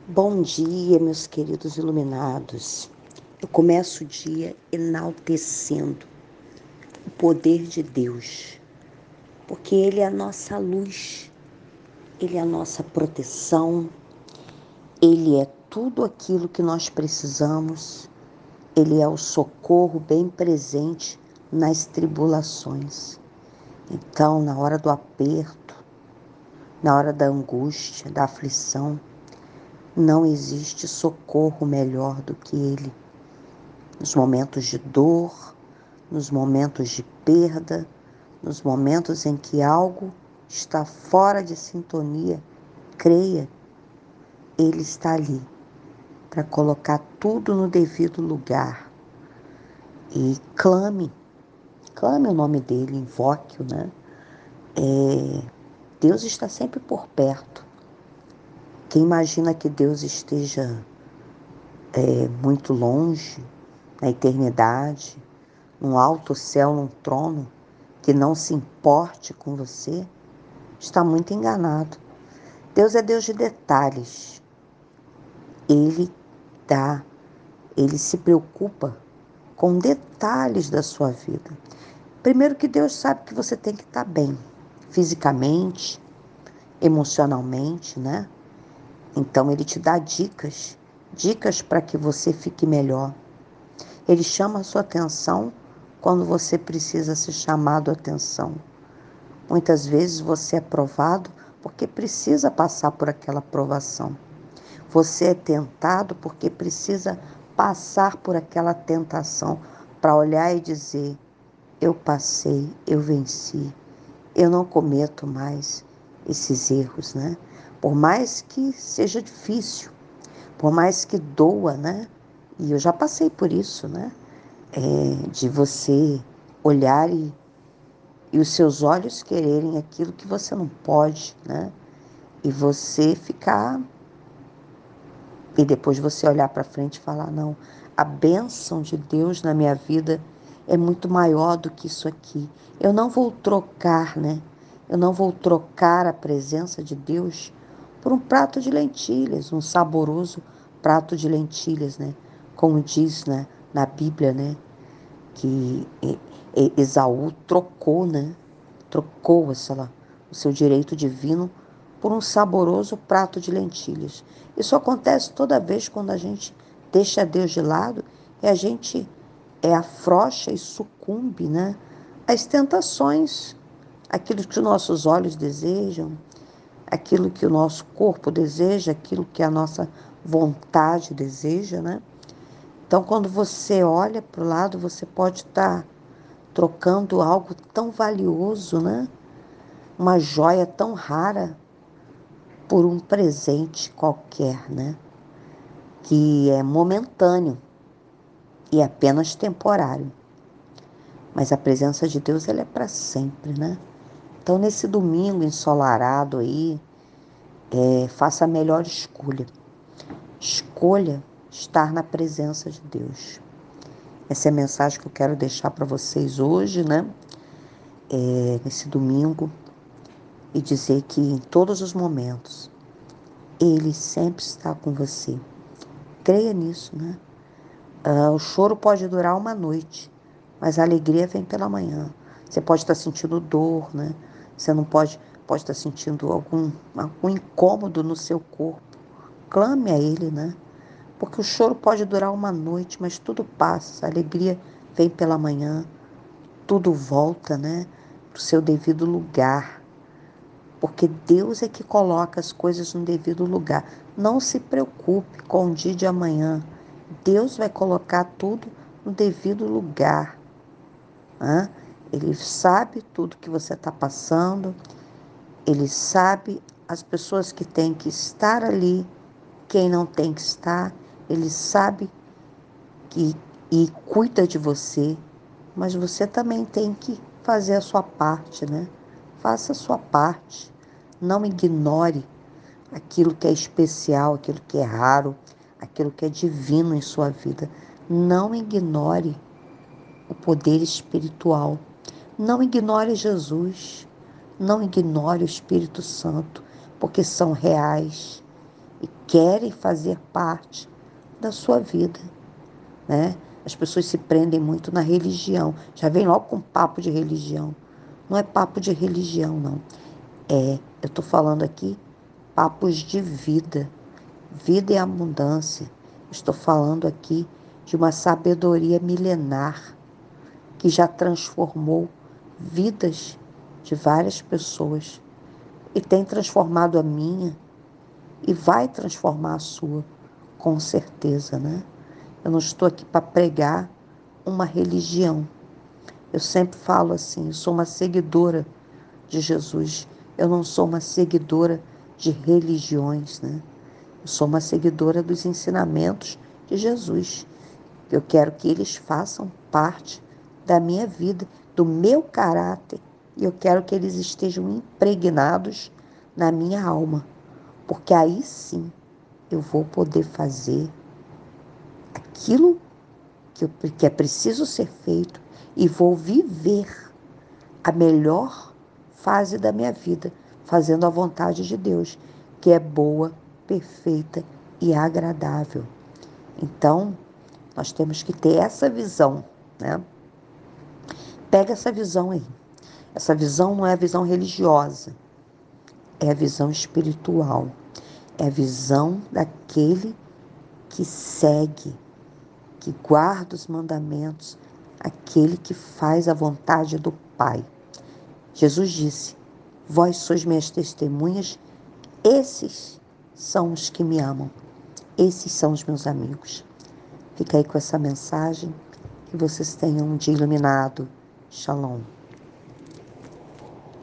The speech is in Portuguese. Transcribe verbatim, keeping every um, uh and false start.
Bom dia, meus queridos iluminados. Eu começo o dia enaltecendo o poder de Deus, porque Ele é a nossa luz, Ele é a nossa proteção, Ele é tudo aquilo que nós precisamos, Ele é o socorro bem presente nas tribulações. Então, na hora do aperto, na hora da angústia, da aflição, não existe socorro melhor do que Ele. Nos momentos de dor, nos momentos de perda, nos momentos em que algo está fora de sintonia, creia, Ele está ali para colocar tudo no devido lugar. E clame, clame o nome dele, invoque-o, né? É, Deus está sempre por perto. Quem imagina que Deus esteja é, muito longe, na eternidade, num alto céu, num trono, que não se importe com você, está muito enganado. Deus é Deus de detalhes. Ele dá, Ele se preocupa com detalhes da sua vida. Primeiro que Deus sabe que você tem que estar bem, fisicamente, emocionalmente, né? Então Ele te dá dicas, dicas para que você fique melhor. Ele chama a sua atenção quando você precisa ser chamado a atenção. Muitas vezes você é provado porque precisa passar por aquela provação. Você é tentado porque precisa passar por aquela tentação para olhar e dizer: eu passei, eu venci, eu não cometo mais esses erros, né? Por mais que seja difícil, por mais que doa, né? E eu já passei por isso, né? É, de você olhar e e os seus olhos quererem aquilo que você não pode, né? E você ficar, e depois você olhar para frente e falar: não, a bênção de Deus na minha vida é muito maior do que isso aqui. Eu não vou trocar, né? Eu não vou trocar a presença de Deus por um prato de lentilhas, um saboroso prato de lentilhas, né? Como diz, né, na Bíblia, né? Que Esaú trocou, né? Trocou sei lá, o seu direito divino por um saboroso prato de lentilhas. Isso acontece toda vez quando a gente deixa Deus de lado e a gente é afrouxa e sucumbe, né, às tentações, aquilo que os nossos olhos desejam, aquilo que o nosso corpo deseja, aquilo que a nossa vontade deseja, né? Então, quando você olha para o lado, você pode estar trocando algo tão valioso, né? Uma joia tão rara por um presente qualquer, né? Que é momentâneo e apenas temporário. Mas a presença de Deus, ela é para sempre, né? Então, nesse domingo ensolarado aí, é, faça a melhor escolha. Escolha estar na presença de Deus. Essa é a mensagem que eu quero deixar para vocês hoje, né? É, nesse domingo. E dizer que em todos os momentos, Ele sempre está com você. Creia nisso, né? Ah, o choro pode durar uma noite, mas a alegria vem pela manhã. Você pode estar sentindo dor, né? Você não pode, pode estar sentindo algum, algum incômodo no seu corpo. Clame a Ele, né? Porque o choro pode durar uma noite, mas tudo passa. A alegria vem pela manhã. Tudo volta, né? Para o seu devido lugar. Porque Deus é que coloca as coisas no devido lugar. Não se preocupe com o dia de amanhã. Deus vai colocar tudo no devido lugar. Né? Ele sabe tudo que você está passando. Ele sabe as pessoas que têm que estar ali, quem não tem que estar. Ele sabe que e cuida de você. Mas você também tem que fazer a sua parte, né? Faça a sua parte. Não ignore aquilo que é especial, aquilo que é raro, aquilo que é divino em sua vida. Não ignore o poder espiritual. Não ignore Jesus. Não ignore o Espírito Santo, porque são reais. e querem fazer parte da sua vida, né? As pessoas se prendem muito na religião, já vem logo com papo de religião. Não é papo de religião, não. É, eu estou falando aqui papos de vida, vida e abundância. Estou falando aqui de uma sabedoria milenar que já transformou vidas de várias pessoas e tem transformado a minha e vai transformar a sua, com certeza, né? Eu não estou aqui para pregar uma religião. Eu sempre falo assim, eu sou uma seguidora de Jesus. Eu não sou uma seguidora de religiões, né? Eu sou uma seguidora dos ensinamentos de Jesus. Eu quero que eles façam parte da minha vida, do meu caráter, e eu quero que eles estejam impregnados na minha alma, porque aí sim eu vou poder fazer aquilo que, eu, que é preciso ser feito e vou viver a melhor fase da minha vida, fazendo a vontade de Deus, que é boa, perfeita e agradável. Então, nós temos que ter essa visão, né? Pega essa visão aí. Essa visão não é a visão religiosa, é a visão espiritual. É a visão daquele que segue, que guarda os mandamentos, aquele que faz a vontade do Pai. Jesus disse: vós sois minhas testemunhas, esses são os que me amam, esses são os meus amigos. Fica aí com essa mensagem, que vocês tenham um dia iluminado. Shalom.